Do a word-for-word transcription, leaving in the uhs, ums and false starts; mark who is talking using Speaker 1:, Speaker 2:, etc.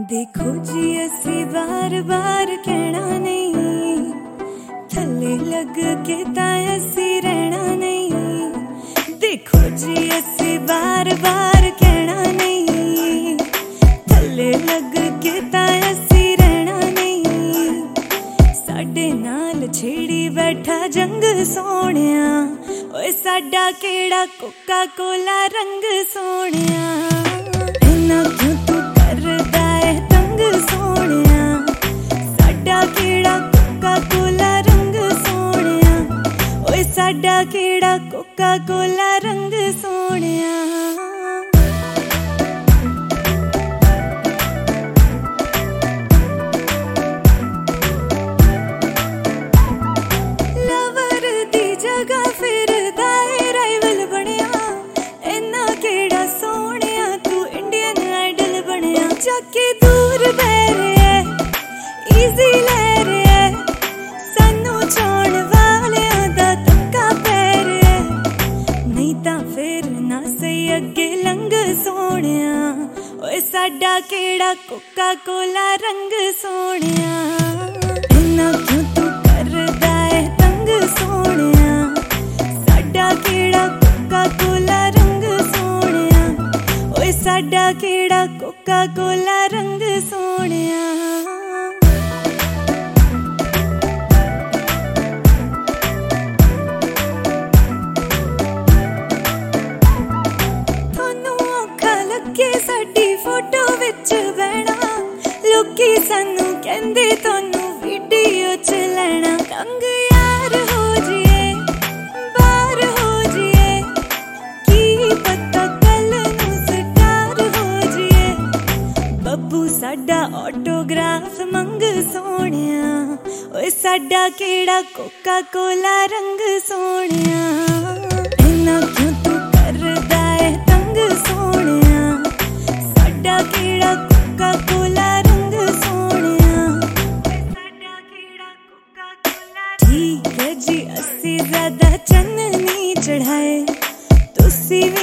Speaker 1: देखो जी असी बार बार कहना नहीं, थले लग के तां असी रहना नहीं। देखो जी असी बार बार कहना नहीं, थले लग के तां असी रहना नहीं। साडे नाल छेड़ी बैठा जंग सोहणिया, ओए साडा केड़ा कोका कोला रंग सोहणिया। इन्ना क्यों तू करदा है तंग सोहणिया, साडा केड़ा कोका कोला रंग सोहणिया। ओए साडा केड़ा कोका कोला रंग सोहणिया। जाके दूर बह रहे इजी ले रहे, सानू छोड़ वालियां दा धक्का पै रहे। नहीं तां फिर ना सही अगे लंघ सोहणिया, ओए साडा केड़ा कोका कोला रंग सोहणिया। इन्ना क्यों तू करदा है तंग सोहणिया, साडा केड़ा कोका कोला रंग सोहणिया। ओए साडा केड़ा कोका कोला रंग सोहणिया। थानू औखा लगे साडी फोटो विच बहना, लोकी सानू कहंदे थानू वीडियो च लैना। तंग यार हो जिए बाहर हो जिए, की पता कल नू स्टार हो जिए। बब्बू साडा ऑटोग्राफ मंग सोहणिया, ओए साडा केड़ा कोका कोला रंग सोहणिया। इन्ना क्यों तू करदा है तंग सोहणिया, साडा केड़ा कोका कोला रंग सोहणिया। साडा केड़ा कोका कोला। ठीक है जी असी ज्यादा चन्न नहीं चढ़ाए, तुसी